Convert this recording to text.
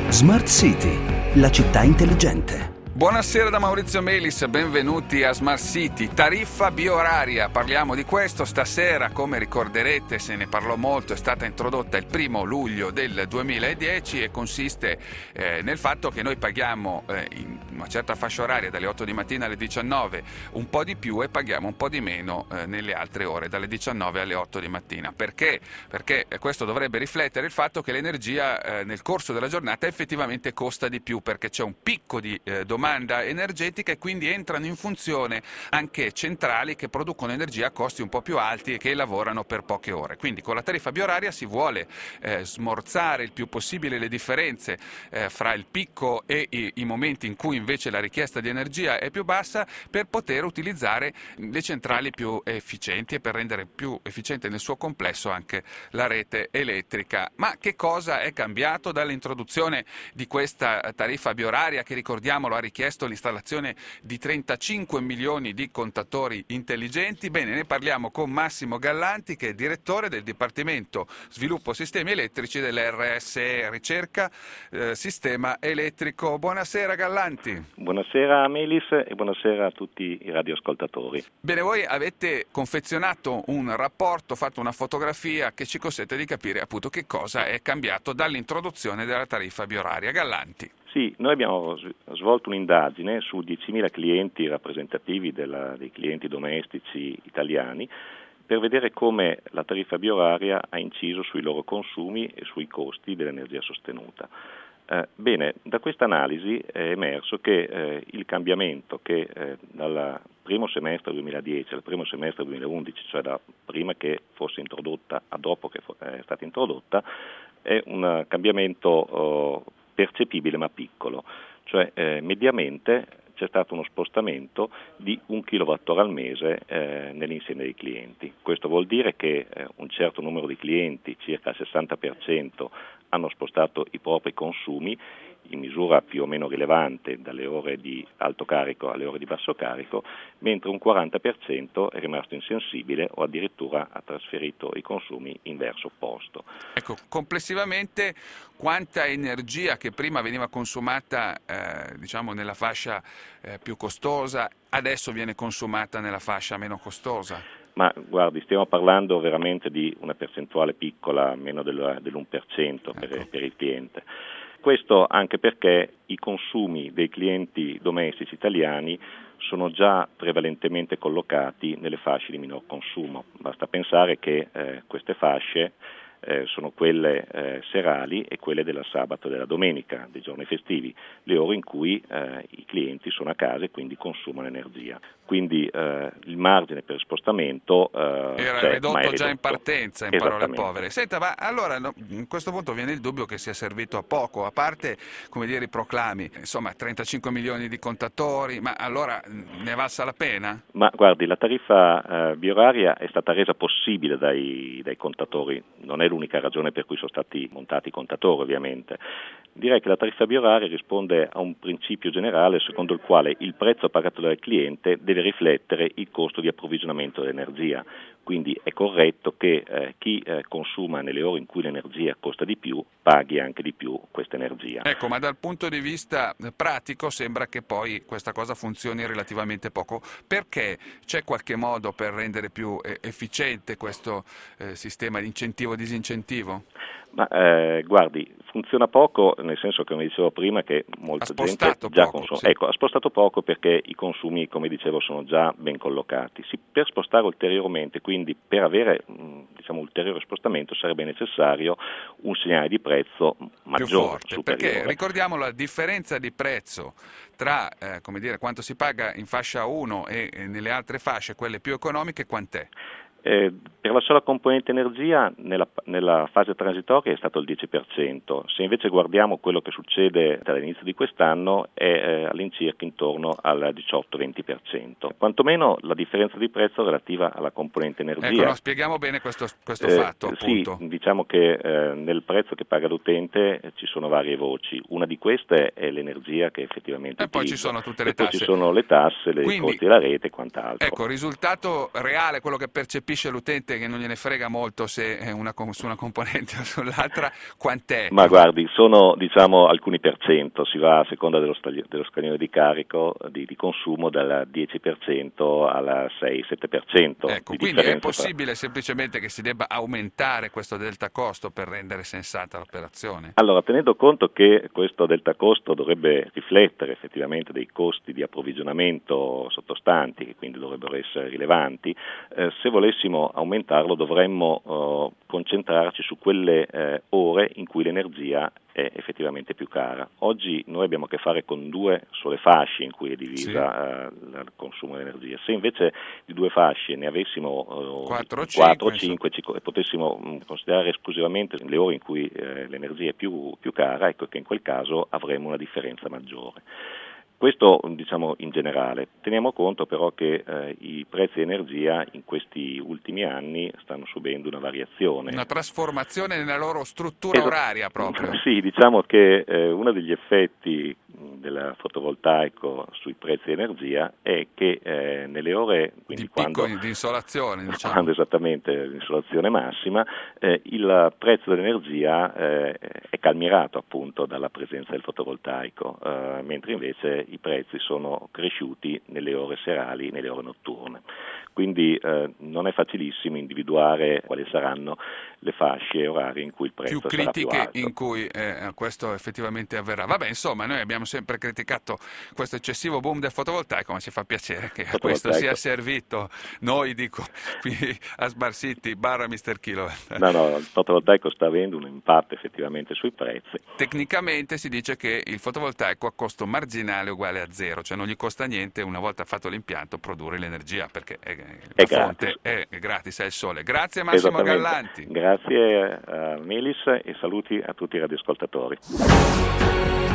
Smart City, la città intelligente. Buonasera da Maurizio Melis, benvenuti a Smart City. Tariffa bioraria, parliamo di questo stasera. Come ricorderete, se ne parlò molto, è stata introdotta il 1° luglio del 2010 e consiste nel fatto che noi paghiamo in una certa fascia oraria dalle 8 di mattina alle 19 un po' di più e paghiamo un po' di meno nelle altre ore, dalle 19 alle 8 di mattina. Perché? Perché questo dovrebbe riflettere il fatto che l'energia nel corso della giornata effettivamente costa di più, perché c'è un picco di domanda energetica e quindi entrano in funzione anche centrali che producono energia a costi un po' più alti e che lavorano per poche ore. Quindi con la tariffa bioraria si vuole smorzare il più possibile le differenze fra il picco e i momenti in cui invece la richiesta di energia è più bassa, per poter utilizzare le centrali più efficienti e per rendere più efficiente nel suo complesso anche la rete elettrica. Ma che cosa è cambiato dall'introduzione di questa tariffa bioraria che, ricordiamolo, ha richiesto l'installazione di 35 milioni di contatori intelligenti? Bene, ne parliamo con Massimo Gallanti, che è direttore del Dipartimento Sviluppo Sistemi Elettrici dell'RSE Ricerca Sistema Elettrico. Buonasera Gallanti. Buonasera Melis e buonasera a tutti i radioascoltatori. Bene, voi avete confezionato un rapporto, fatto una fotografia che ci consente di capire appunto che cosa è cambiato dall'introduzione della tariffa bioraria. Gallanti. Sì, noi abbiamo svolto un'indagine su 10.000 clienti rappresentativi dei clienti domestici italiani per vedere come la tariffa bioraria ha inciso sui loro consumi e sui costi dell'energia sostenuta. Bene, da questa analisi è emerso che il cambiamento che dal primo semestre 2010 al primo semestre 2011, cioè da prima che fosse introdotta a dopo che è stata introdotta, è un cambiamento percepibile ma piccolo, cioè mediamente c'è stato uno spostamento di 1 kWh al mese nell'insieme dei clienti. Questo vuol dire che un certo numero di clienti, circa il 60%, hanno spostato i propri consumi in misura più o meno rilevante dalle ore di alto carico alle ore di basso carico, mentre un 40% è rimasto insensibile o addirittura ha trasferito i consumi in verso opposto. Ecco, complessivamente quanta energia che prima veniva consumata nella fascia più costosa adesso viene consumata nella fascia meno costosa? Ma guardi, stiamo parlando veramente di una percentuale piccola, meno dell'1% per il cliente. Questo anche perché i consumi dei clienti domestici italiani sono già prevalentemente collocati nelle fasce di minor consumo. Basta pensare che queste fasce sono quelle serali e quelle della sabato e della domenica, dei giorni festivi, le ore in cui i clienti sono a casa e quindi consumano energia. Quindi il margine per spostamento era ridotto già in partenza, in parole povere. Senta, ma allora in questo punto viene il dubbio che sia servito a poco, a parte i proclami, insomma 35 milioni di contatori, ma allora ne è valsa la pena? Ma guardi, la tariffa bioraria è stata resa possibile dai contatori, non è l'unica ragione per cui sono stati montati i contatori ovviamente. Direi che la tariffa bioraria risponde a un principio generale secondo il quale il prezzo pagato dal cliente deve riflettere il costo di approvvigionamento dell'energia. Quindi è corretto che chi consuma nelle ore in cui l'energia costa di più paghi anche di più questa energia. Ecco, ma dal punto di vista pratico sembra che poi questa cosa funzioni relativamente poco. Perché c'è qualche modo per rendere più efficiente questo sistema di incentivo-disincentivo? Ma guardi, funziona poco nel senso che, come dicevo prima, che molta gente già consuma. Sì. Ecco, ha spostato poco perché i consumi, come dicevo, sono già ben collocati. Per spostare ulteriormente, quindi per avere ulteriore spostamento, sarebbe necessario un segnale di prezzo maggiore, più forte, superiore. Perché ricordiamo la differenza di prezzo tra quanto si paga in fascia 1 e nelle altre fasce, quelle più economiche, quant'è? Per la sola componente energia nella fase transitoria è stato il 10%, se invece guardiamo quello che succede dall'inizio di quest'anno è all'incirca intorno al 18-20%. Quantomeno la differenza di prezzo relativa alla componente energia. Ecco, spieghiamo bene questo fatto. Appunto. Sì, diciamo che nel prezzo che paga l'utente ci sono varie voci, una di queste è l'energia che effettivamente poi ci sono tutte le tasse. Poi ci sono le tasse, i costi della rete e quant'altro. Ecco, il risultato reale, quello che percepisce capisce l'utente che non gliene frega molto se è su una componente o sull'altra, quant'è? Ma guardi, sono alcuni percento, si va a seconda dello scaglione di carico di consumo dal 10% al 6-7%. Ecco, quindi è possibile semplicemente che si debba aumentare questo delta costo per rendere sensata l'operazione? Allora, tenendo conto che questo delta costo dovrebbe riflettere effettivamente dei costi di approvvigionamento sottostanti, che quindi dovrebbero essere rilevanti, se volessimo aumentarlo dovremmo concentrarci su quelle ore in cui l'energia è effettivamente più cara. Oggi noi abbiamo a che fare con due sole fasce in cui è divisa il consumo di energia. Se invece di due fasce ne avessimo 4 o 5 e potessimo considerare esclusivamente le ore in cui l'energia è più cara, ecco che in quel caso avremo una differenza maggiore. Questo in generale. Teniamo conto però che i prezzi di energia in questi ultimi anni stanno subendo una variazione. Una trasformazione nella loro struttura oraria proprio. Sì, diciamo che uno degli effetti del fotovoltaico sui prezzi di energia è che nelle ore di picco di insolazione, quando esattamente l'insolazione massima, il prezzo dell'energia è calmierato appunto dalla presenza del fotovoltaico, mentre invece i prezzi sono cresciuti nelle ore serali, nelle ore notturne. Quindi non è facilissimo individuare quali saranno le fasce orarie in cui il prezzo sarà più alto. In cui questo effettivamente avverrà. Vabbè, insomma, noi abbiamo sempre criticato questo eccessivo boom del fotovoltaico, ma ci fa piacere che a questo sia servito. Noi, qui a Smart City /Mr. Kilowatt. No, il fotovoltaico sta avendo un impatto effettivamente sui prezzi. Tecnicamente si dice che il fotovoltaico ha costo marginale uguale a zero, cioè non gli costa niente una volta fatto l'impianto produrre l'energia, perché la fonte è gratis, è il sole. Grazie Massimo Gallanti. Grazie a Melis e saluti a tutti i radioascoltatori.